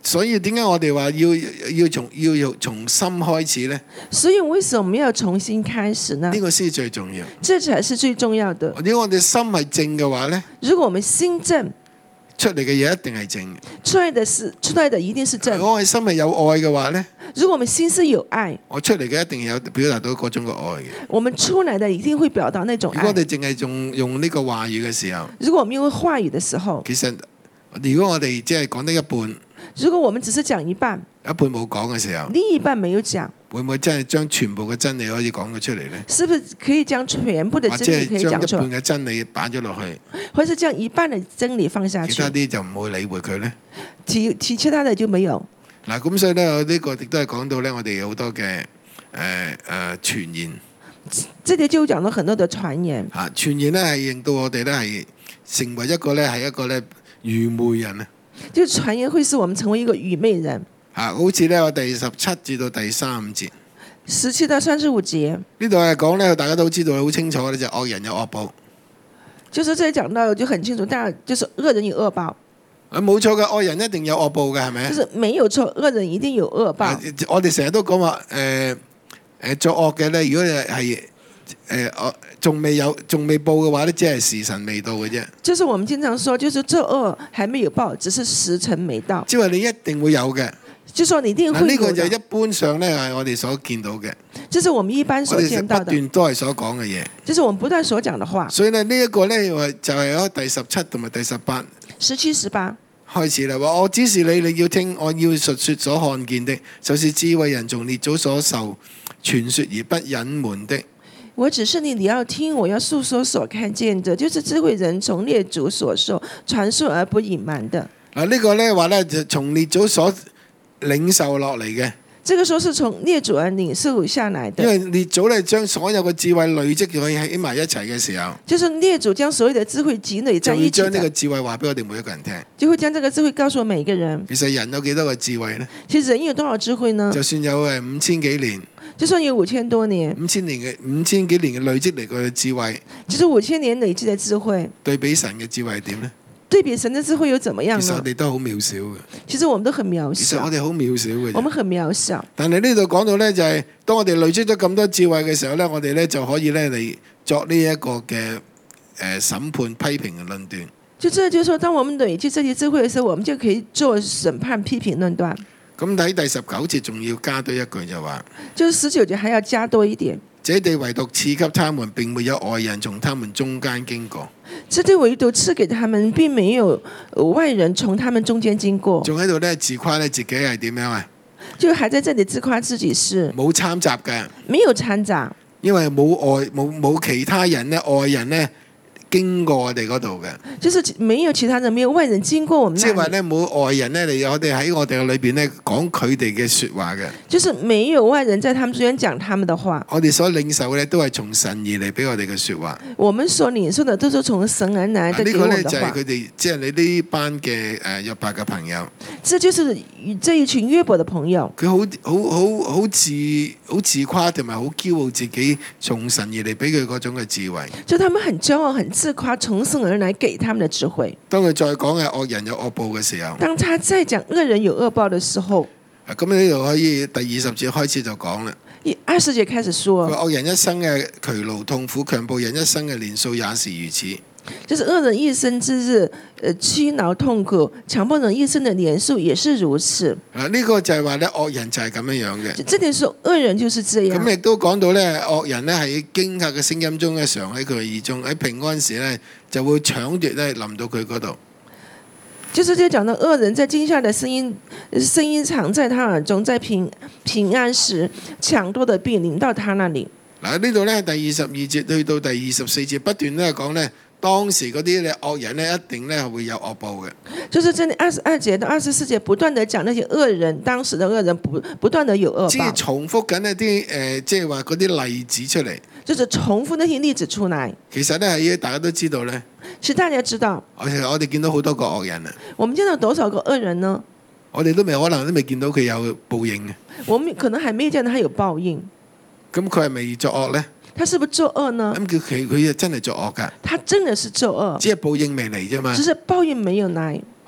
所以點解我哋話要從心開始呢？ 所以為什麼我們要重新開始呢？ 呢個先最重要。 這才是最重要的。 如果我哋心係正嘅話呢， 如果我們心正， 出嚟嘅嘢一定係正嘅。 出來的一定是正。 如果我哋心係有愛嘅話呢， 如果我們心是有愛， 我出嚟嘅一定有表達到嗰種嘅愛嘅。 我們出來的一定會表達那種愛。 如果我哋淨係用呢個話語嘅時候， 如果我們用話語的時候， 其實如果我哋即係講得一半， 如果我們只是講一半， 一半冇講嘅時候， 另一半沒有講， 會唔會真係將全部嘅真理可以講到出嚟呢？ 是不是可以將全部的或者真理可以係將一講出來， 半嘅真理擺咗落去， 或者將一半的真理放下去， 其他啲就唔會理會佢呢？ 提其他的就沒有。 嗱，咁所以呢，呢個亦都係講到呢，我哋有好多嘅傳言這裡就講到很多的傳言， 嚇，傳言呢係令到我哋呢係成為一個呢愚昧人啊！ 就傳言會使我們成為一個愚昧人。 嚇，好似呢，我第17至到第35節 17到35節呢度係講呢，大家都知道好清楚呢，就惡人有惡報。 就是這裡講到就很清楚，當然就是惡人有惡報。 冇錯嘅，惡人一定有惡報嘅，係咪？ 就是沒有錯，惡人一定有惡報。 我哋成日都講話作惡嘅呢，如果係仲未報嘅話呢，只係時辰未到嘅啫。 就是我們經常說，就是作惡還沒有報，只是時辰未到。 即係話你一定會有嘅。 就說你一定會有。 呢個就一般上呢，係我哋所見到嘅。 這是我們一般所見到的。 不斷都係所講嘅嘢。 這是我們不斷所講的話。 所以呢，呢一個呢，就係喺第17同埋第18。 17、18 開始啦！話我指示你，你要聽，我要述說所看見的，就是智慧人從列祖所受傳說而不隱瞞的。 我指示你，你要聽，我要述說所看見的，就是智慧人從列祖所受傳說而不隱瞞的。 嗱，呢個呢話呢，就從列祖所領受落嚟嘅。 這個時候是從列祖而領受下來的。 因為列祖呢將所有嘅智慧累積喺埋一齊嘅時候， 就是列祖將所有的智慧積累在一起， 就會將呢個智慧話俾我哋每一個人聽。 就會將這個智慧告訴我每一個人。 其實人有幾多個智慧呢？ 其實人有多少智慧呢？ 就算有5000幾年， 就算有5000多年 ，5000幾年嘅累積嚟嘅智慧， 就是5000年累積嘅智慧， 對比神嘅智慧係點呢？ 對比神的智慧又怎麼樣呢？ 其實我哋都好渺小嘅。 其實我們都很渺小。 其實我哋好渺小嘅。 我們很渺小。 但係呢度講到呢，就係當我哋累積咗咁多智慧嘅時候呢，我哋呢就可以呢嚟作呢一個嘅審判、批評嘅論斷。 就這就是說，當我們累積這些智慧嘅時候，我們就可以做審判、批評、論斷。 咁睇第19節仲要加多一句就話， 就是19節還要加多一點。 這地唯獨賜給他們，並沒有外人從他們中間經過。 這地唯獨賜給他們，並沒有外人從他們中間經過。 仲喺度呢自誇呢自己係點樣啊？ 就還在這裡自誇自己是冇參雜嘅， 沒有摻雜， 因為冇其他人呢外人呢經過我哋嗰度嘅， 就是沒有其他人，沒有外人經過我們。 即係話呢冇外人呢嚟我哋喺我哋嘅裏邊呢講佢哋嘅説話嘅， 就是沒有外人在他們中間講他們的話。 我哋所領受嘅都係從神而嚟俾我哋嘅説話。 我們所領受的都是從神而來的給我們的話。呢個呢就係佢哋即係你呢班嘅約伯嘅朋友。 這就是這一群約伯的朋友。 佢好自誇同埋好驕傲自己從神而嚟俾佢嗰種嘅智慧。 就他們很驕傲、很自誇，從神而來給他們的智慧。 當佢再講嘅惡人有惡報嘅時候， 當他再講惡人有惡報的時候， 咁呢度可以第20節開始就講啦。 20節開始說， 惡人一生嘅劬勞痛苦，強暴人一生嘅年數也是如此。 就是惡人一生之日，劬勞痛苦，強暴人一生的年數也是如此。 呢個就係話咧，惡人就係咁樣樣嘅。 這點說惡人就是這樣。 咁亦都講到咧，惡人咧喺驚嚇嘅聲音中咧，常喺佢嘅耳中；喺平安時咧，就會搶奪咧臨到佢嗰度。 就是就講到惡人在驚嚇的聲音常在他耳中，在平安時搶奪的必臨到他那裡。 嗱，呢度咧第22節去到第24節不斷咧講咧。當時嗰啲惡人咧，一定咧會有惡報嘅。 就是這裡22節到24節不斷地講那些惡人，當時的惡人不斷地有惡報。 即係重複緊一啲即係話嗰啲例子出嚟。 就是重複那些例子出來。 其實咧係大家都知道咧。 其實大家知道。 我哋見到好多個惡人啊。 我們見到多少個惡人呢？ 我哋可能都未見到佢有報應嘅。 我們可能還沒見到他有報應。 咁佢係未作惡咧？ 他是不是作惡呢？ 咁佢真係作惡噶。 他真的是作惡， 只係報應未嚟啫嘛。 只是報應沒有來。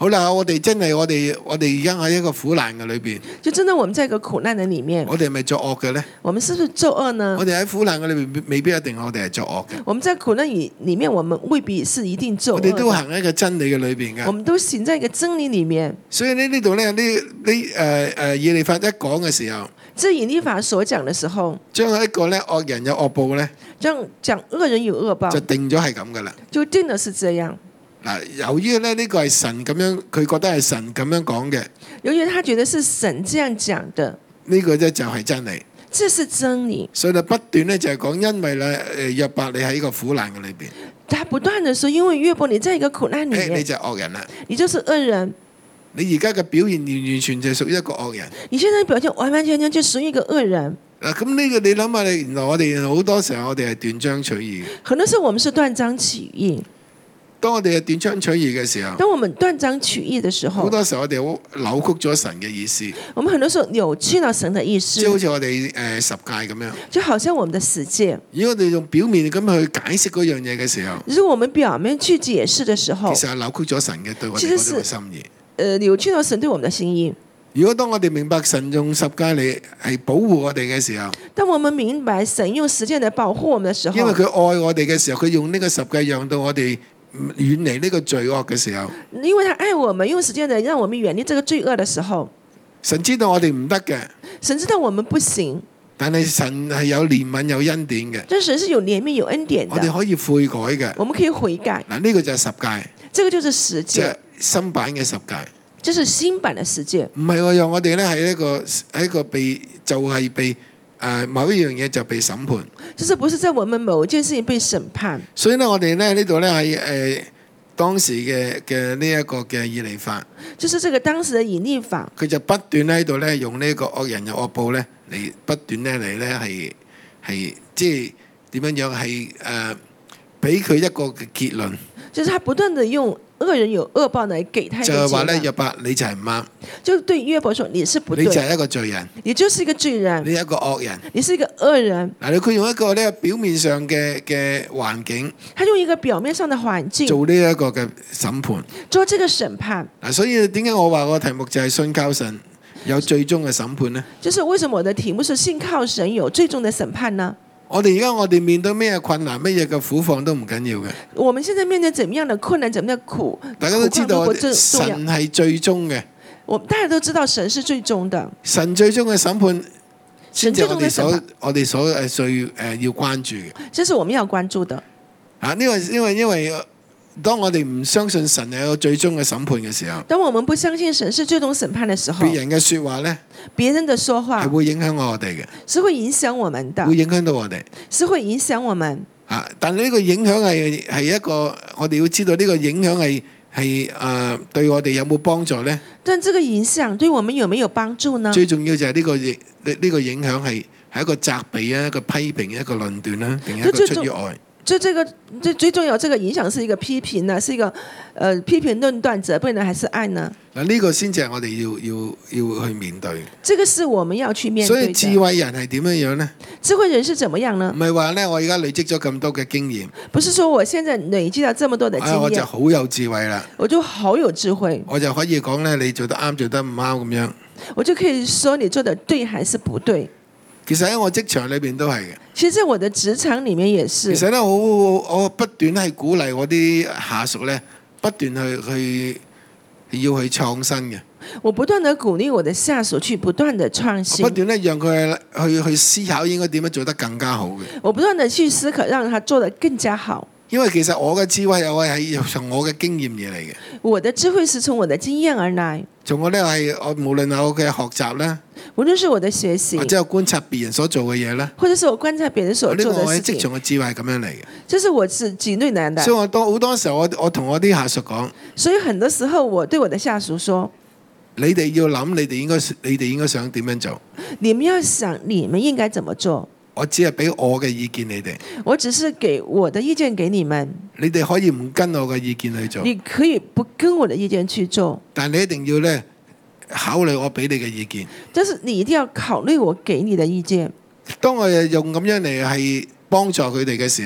好啦，我哋真係我哋而家喺一個苦難嘅裏邊， 就真的我們在一個苦難的裡面， 我哋係咪作惡嘅咧？ 我們是不是作惡呢？ 我哋喺苦難嘅裏邊未必一定我哋係作惡嘅。 我們在苦難裡面，我們未必是一定作惡的。 我哋都行喺一個真理嘅裏邊嘅。 我們都行在一個真理裡面。 所以呢度咧，以利法一講嘅時候， 這以利法所講的時候， 將一個咧惡人有惡報咧， 將講惡人有惡報， 就定咗係咁噶啦。 就定的是這樣。 嗱，由於咧呢個係神咁樣，佢覺得係神咁樣講嘅， 由於他覺得是神這樣講的， 呢個咧就係真理。 這是真理。 所以就不斷咧就係講，因為咧約伯你喺個苦難嘅裏邊， 他不斷的說，因為約伯你在一個苦難裡面， 你就係惡人啦。 你就是惡人。 你而家嘅表現完完全就係屬於一個惡人。 你現在表現完完全全就屬於一個惡人。 嗱，咁呢個你諗下，原來我哋好多時候我哋係斷章取義嘅。 很多時候我們是斷章取義。 當我哋係斷章取義嘅時候， 當我們斷章取義的時候， 好多時候我哋好扭曲咗神嘅意思。 我們很多時候扭曲了神的意思， 即係好似我哋十誡咁樣。 就好像我們的十誡。 如果我哋用表面咁去解釋嗰樣嘢嘅時候， 如果我們表面去解釋的時候， 其實係扭曲咗神嘅對我哋嗰種心意。 扭曲到神對我們的心意。 如果當我哋明白神用十誡嚟係保護我哋嘅時候， 當我們明白神用十誡嚟保護我們的時候， 因為佢愛我哋嘅時候，佢用呢個十誡讓到我哋遠離呢個罪惡嘅時候， 因為他愛我們，用時間嚟讓我們遠離這個罪惡的時候， 神知道我哋唔得嘅， 神知道我們不行， 但係神係有憐憫有恩典嘅， 但神是有憐憫有恩典的， 我哋可以悔改嘅， 我們可以悔改。 嗱，呢個就係十誡， 這個就是十誡， 即係新版嘅十誡， 這是新版的十誡， 唔係話讓我哋咧係一個被就係被某一樣嘢就被審判， 就是不是在我們某一件事情被審判。 所以咧我哋咧呢度咧喺當時嘅呢一個嘅以利法， 就是這個當時的以利法， 佢就不斷喺度咧用呢個惡人有惡報咧嚟不斷咧嚟咧係即係點樣樣係俾佢一個嘅結論， 就是他不斷的用惡人有惡報嚟給他一個結論， 就係話咧約伯你就係唔啱， 就對約伯說你是不對， 你就係一個罪人， 你就是一個罪人， 你係一個惡人， 你是一個惡人。 嗱，佢用一個咧表面上嘅環境， 他用一個表面上的環境做呢一個嘅審判， 做這個審判。 嗱，所以點解我話個題目就係信靠神有最終嘅審判呢？ 就是為什麼我的題目是信靠神有最終的審判呢？ 我哋面對咩困難、咩嘢嘅苦況都唔緊要嘅。 我們現在面對怎麼樣的困難、怎麼樣的苦， 大家都知道神係最終嘅。 大家都知道神是最終的。 神最終嘅審判，先至我哋所最要關注嘅。 這是我們要關注的。 因為當我哋唔相信神係有最終嘅審判嘅時候， 當我們不相信神是最終審判的時候， 別人嘅說話呢， 別人的說話係會影響我哋嘅， 是會影響我們的， 會影響到我哋， 是會影響我們。 但係呢個影響係一個，我哋要知道呢個影響係對我哋有冇幫助呢？ 但這個影響對我們有沒有幫助呢？ 最重要就係呢個影響係一個責備啊，一個批評，一個論斷啦，定係一個出於愛。 最重要，這個影響是一個批評呢，是一個批評論斷責備呢，還是愛呢？ 嗱，呢個先至係我哋要去面對。 這個是我們要去面對。 所以智慧人係點樣樣呢？ 智慧人是怎麼樣呢？ 唔係話咧，我而家累積咗咁多嘅經驗。 不是說我現在累積到這麼多的經驗， 我就好有智慧啦。 我就好有智慧， 我就可以講咧，你做得啱，做得唔啱咁樣。 我就可以說你做得對還是不對。 其實喺我職場裏邊都係嘅。 其實在我的職場裏面也是。 其實咧，我不斷係鼓勵我啲下屬咧，不斷去要去創新嘅。 我不斷地鼓勵我的下屬去不斷地創新。 不斷咧讓佢去思考應該點樣做得更加好嘅。 我不斷地去思考，讓他做得更加好。 因為其實我嘅智慧又係從我嘅經驗而嚟嘅。 我的智慧是從我的經驗而來。 從我咧我無論係我嘅學習啦， 無論是我的學習， 或者我觀察別人所做嘅嘢啦， 或者是我觀察別人所做嘅事情。 我喺職場嘅智慧係咁樣嚟嘅。 這是我自己對難的。 所以好多時候我同我啲下屬講。 所以很多時候我對我的下屬說： 你哋要諗，你哋應該想點樣做？ 你們要想，你們應該怎麼做？ 我只係俾我嘅意見你哋。 我只是給我的意見給你們。 你哋可以唔跟我嘅意見去做。 你可以不跟我的意見去做。 但你一定要咧考慮我俾你嘅意見。 但是你一定要考慮我給你的意見。 當我用咁樣嚟係幫助佢哋嘅時候，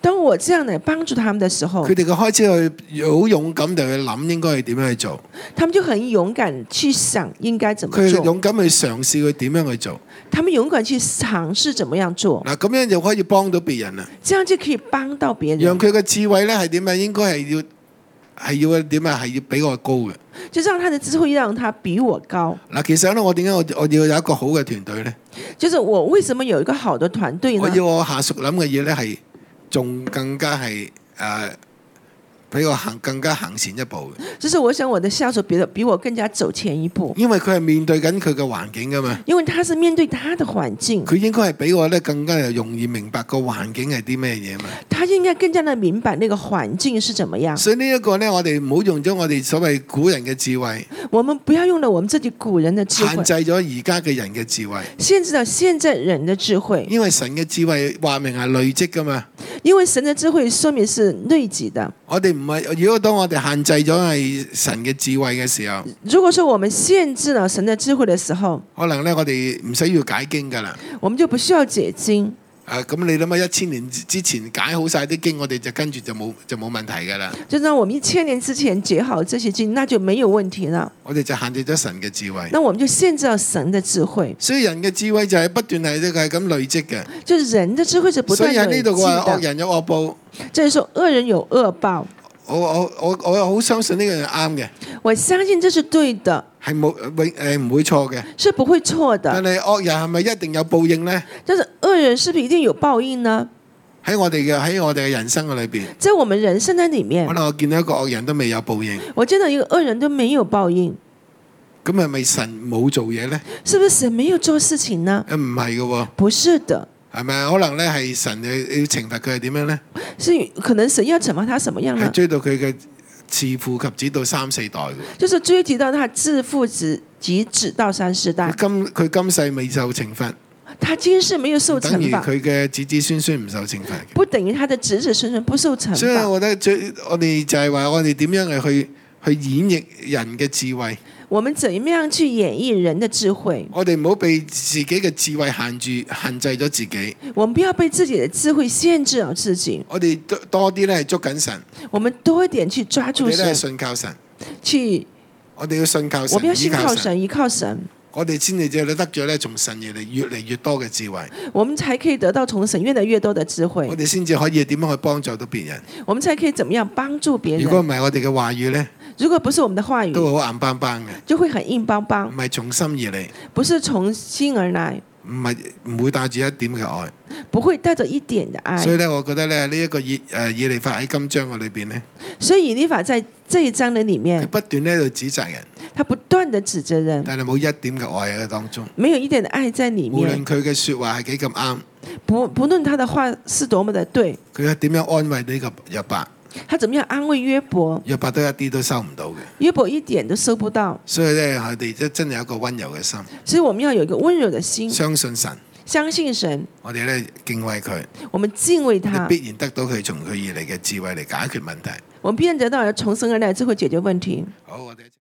當我這樣嚟幫助他們的時候佢，哋嘅開始去好勇敢地去諗應該係點樣去做， 他們就很勇敢去想應該怎麼佢做， 勇敢去嘗試去點樣去做。 他們勇敢去嘗試怎麼樣做， 嗱，咁樣就可以幫到別人啦。 這樣就可以幫到別人， 讓佢嘅智慧咧係點啊？應該係要點啊？係要比我高嘅。 就讓他的智慧讓他比我高。 嗱，其實咧，我點解我要有一個好嘅團隊咧？ 就是我為什麼有一個好的團隊呢？ 我要我下屬諗嘅嘢咧係仲更加係比我更加行前一步嘅。 就是我想我的下屬比我更加走前一步， 因為佢係面對緊佢嘅環境噶嘛。 因為他是面對他的環境， 佢應該係比我咧更加容易明白個環境係啲咩嘢嘛。 他應該更加的明白那個環境是怎麼樣。 所以呢一個咧，我哋唔好用咗我哋所謂古人嘅智慧， 我們不要用了我們自己古人的智慧， 限制咗而家嘅人嘅智慧。 限制了現在人的智慧。 因為神嘅智慧話明係累積噶嘛。 因為神的智慧說明是累積的。 我哋唔係，如果當我哋限制咗係神嘅智慧嘅時候， 如果說我們限制了神的智慧的時候， 可能咧我哋唔使要解經噶啦。 我們就不需要解經。 咁你諗下1000年之前解好晒啲經，我哋就跟住就冇問題噶啦。 就讓我們1000年之前解好這些經，那就沒有問題了。 我哋就限制咗神嘅智慧。 那我們就限制了神的智慧。 所以人嘅智慧就係不斷係咁累積嘅。 就是人的智慧是不斷累積的。 所以喺呢度嘅話，惡人有惡報。 即係說惡人有惡報。 我好相信呢個係啱嘅。 我相信這是對的， 係唔會錯嘅， 是不會錯的。 但係惡人係咪一定有報應呢？ 但是惡人是不是一定有報應呢？ 喺我哋嘅人生嘅裏邊， 在我們人生的裡面， 可能我見到一個惡人都未有報應。 我見到一個惡人都沒有報應， 咁係咪神冇做嘢呢？ 是不是神沒有做事情呢？ 唔係嘅喎， 不是的， 係咪？可能咧係神要懲罰佢係點樣呢？ 是可能神要懲罰他什麼樣呢？ 係追到佢嘅自父及子到3、4代嘅， 就是追及到他自父及子到3、4代。 佢今世未受懲罰， 他今世沒有受懲等於罰， 佢嘅子子孫孫唔受懲罰嘅。 不等於他的子子孫孫不受懲所以罰。 我覺得我哋就係話我哋點樣去演繹人嘅智慧。 我們怎麼樣去演繹人的智慧？ 我哋唔好被自己嘅智慧限制咗自己。 我們不要被自己的智慧限制了自己。 我哋多啲咧係捉緊神。 我們多一點去抓住我哋咧係神， 信靠神。 我哋要信靠神， 我們要信靠神，依靠神。 我哋先至得咗咧從神而嚟越嚟越多嘅智慧。 我們才可以得到從神越來越多的智慧。 我哋先至可以點樣去幫助到別人。 我們才可以怎麼樣幫助別人？ 如果唔係我哋嘅話語咧， 如果不是我們的話語， 都會好硬邦邦嘅， 就會很硬邦邦， 唔係從心而嚟， 不是從心而來， 唔會帶住一點嘅愛， 不會帶着一點的愛。 所以咧，我覺得咧呢一個以利法喺今章嘅裏邊咧， 所以以利法在這一章的裡面， 不斷喺度指責人， 他不斷的指責人， 但係冇一點嘅愛喺當中。 沒有一點的愛在裡無論面。 佢嘅説話係幾咁啱， 不論他的話是多麼的對， 佢係點樣安慰呢個約伯， 他怎麼樣安慰約伯， 約伯都一啲都收唔到嘅。 約伯一點都收不到。 所以咧，我哋真係有一個溫柔嘅心， 所以我們要有一個溫柔的心， 相信神， 相信神， 我哋咧敬畏佢， 我們敬畏他， 必然得到佢從佢而嚟嘅智慧嚟解決問題。 我們必然得到從神而來智慧解決問題。 好，我哋。